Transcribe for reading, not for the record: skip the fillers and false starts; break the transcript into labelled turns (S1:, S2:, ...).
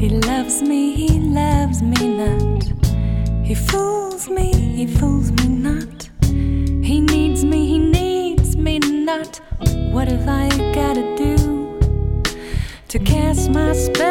S1: He loves me not. He fools me not. He needs me not. What have I gotta do to cast my spell?